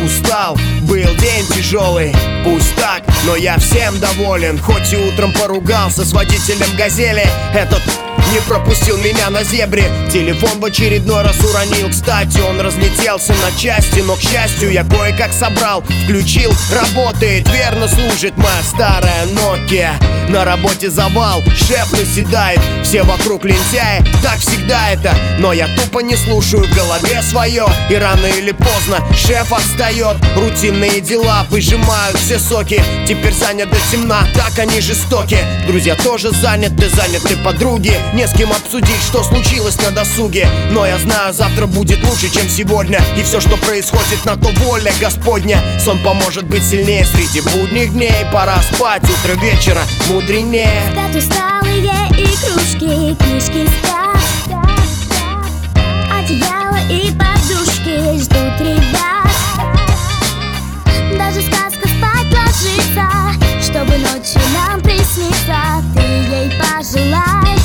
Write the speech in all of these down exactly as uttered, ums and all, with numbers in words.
устал, был день тяжелый. Пусть так, но я всем доволен. Хоть и утром поругался с водителем «Газели», этот не пропустил меня на зебре. Телефон в очередной раз уронил. Кстати, он разлетелся на части, но, к счастью, я кое-как собрал. Включил, работает, верно служит моя старая Nokia. На работе завал, шеф наседает, все вокруг лентяи, так всегда это. Но я тупо не слушаю в голове свое, и рано или поздно шеф отстает. Рутинные дела выжимают все соки. Теперь занят до темна, так они жестоки. Друзья тоже заняты, заняты подруги. Не с кем обсудить, что случилось на досуге. Но я знаю, завтра будет лучше, чем сегодня. И все, что происходит, на то воля Господня. Сон поможет быть сильнее среди будних дней. Пора спать, утро вечера мудренее. Спят усталые игрушки, книжки спят, одеяло и подушки ждут ребят. Даже сказка спать ложится, чтобы ночью нам приснится. Ты ей пожелай.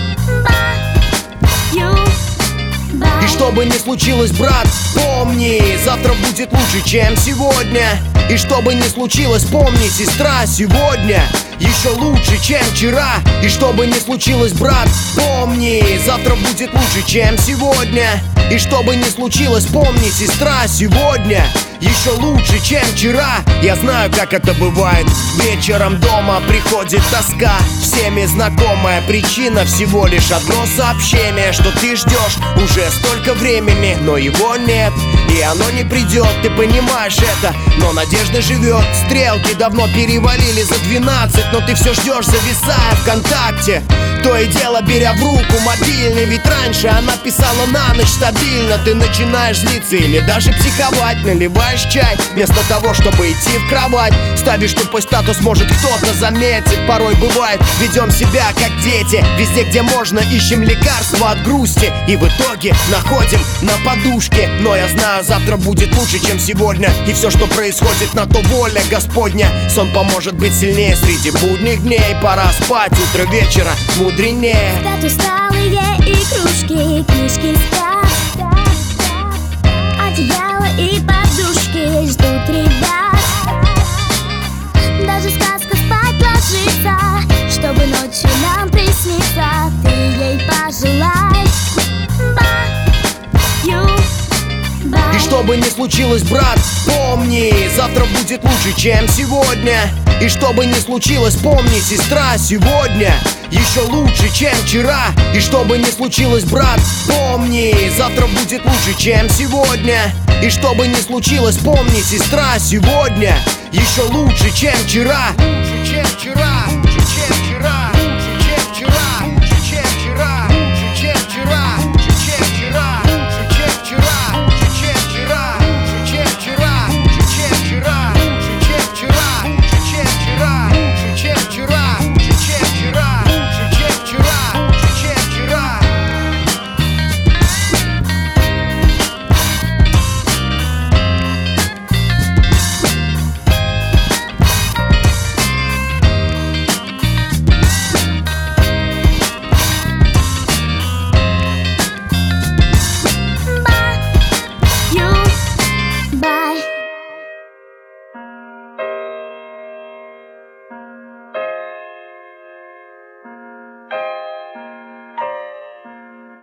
И что бы ни случилось, брат, помни, завтра будет лучше, чем сегодня. И что бы ни случилось, помни, сестра, сегодня еще лучше, чем вчера. И что бы ни случилось, брат, помни, завтра будет лучше, чем сегодня. И что бы ни случилось, помни, сестра, сегодня еще лучше, чем вчера. Я знаю, как это бывает. Вечером дома приходит тоска, всеми знакомая причина. Всего лишь одно сообщение, что ты ждешь уже столько времени, но его нет, и оно не придет, ты понимаешь это. Но надежда живет, стрелки давно перевалили за двенадцать, но ты все ждешь, зависая ВКонтакте. То и дело беря в руку мобильный, ведь раньше она писала на ночь стабильно. Ты начинаешь злиться или даже психовать, наливаешь чай вместо того, чтобы идти в кровать. Ставишь тупой статус, может кто-то заметит. Порой бывает, ведем себя как дети. Везде, где можно, ищем лекарства от грусти, и в итоге находим на подушке. Но я знаю, завтра будет лучше, чем сегодня. И все, что происходит, на то воля Господня. Сон поможет быть сильнее среди будних дней. Пора спать, утро вечера мудренее. Спят усталые игрушки, книжки спят, одеяло и подушки ждут ребят. Даже сказка спать ложится, чтобы ночью нам приснится. Ты ей пожелай. И что бы ни случилось, брат, помни, завтра будет лучше, чем сегодня. И что бы ни случилось, помни, сестра, сегодня еще лучше, чем вчера. И что бы ни случилось, брат, помни, завтра будет лучше, чем сегодня. И что бы ни случилось, помни, сестра, сегодня еще лучше, чем вчера.